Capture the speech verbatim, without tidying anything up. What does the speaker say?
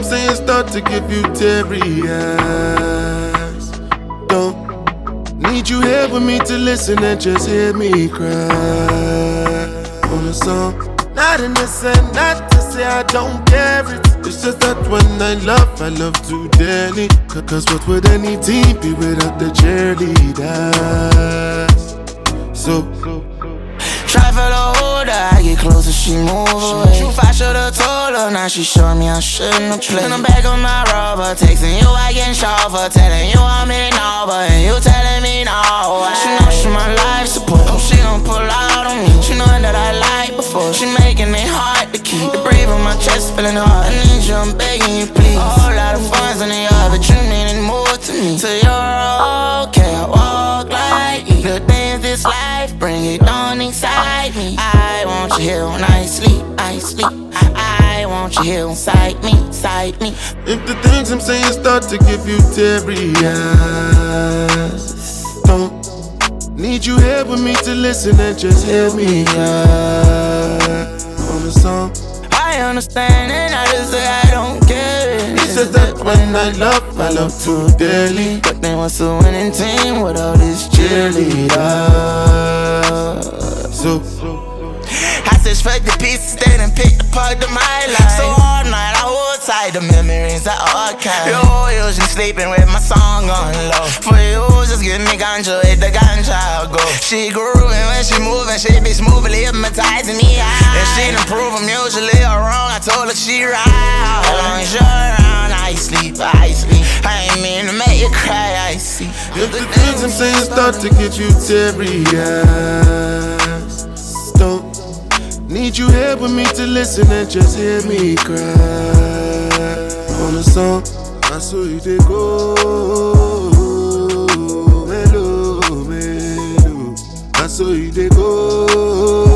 saying start to give you teary eyes. Don't need you here with me to listen and just hear me cry on a song. Not in the sense, not to say I don't care it. It's just that when I love, I love too dearly. Cause what would any team be without the cheerleaders? So, try for the holder, I get closer, she move away. True, I should've told her, now she showing me I shouldn't have played. And I'm back on my rubber, texting you, I getting sharper, telling you I'm in over, and you telling me no. She know she my life support, she don't pull out on me. She know that I like before, she making it hard to keep. The brave on my chest feeling hard, I need you, I'm begging you please. A whole lot of funds in the yard, but you meaning more to me. So you're okay, I walk like you. The things this life, bring it on inside me. I want you here when I sleep, I sleep. I, I want you here inside me, inside me. If the things I'm saying start to give you teary eyes, don't need you here with me to listen and just hear me cry on the song. I understand and I just say I don't care. It's just that when I love, I love too dearly. But then what's the winning team with all this cheerleader? So, I search for the pieces, then and pick the part of my life. So all night I hold tight, the memories I archive. You usually sleeping with my song on low. For you, just give me ganja, hit the ganja I'll go. She grooving when she moving, she be smoothly hypnotizing me out. If she didn't prove I'm usually wrong, I told her she right. As long as you're around, I sleep, I sleep. I ain't mean to make you cry, I see. If the things I'm saying start to give you teary eyes, don't need you here with me to listen and just hear me cry on a song. I saw you they go, mellow, mellow. I saw you they go.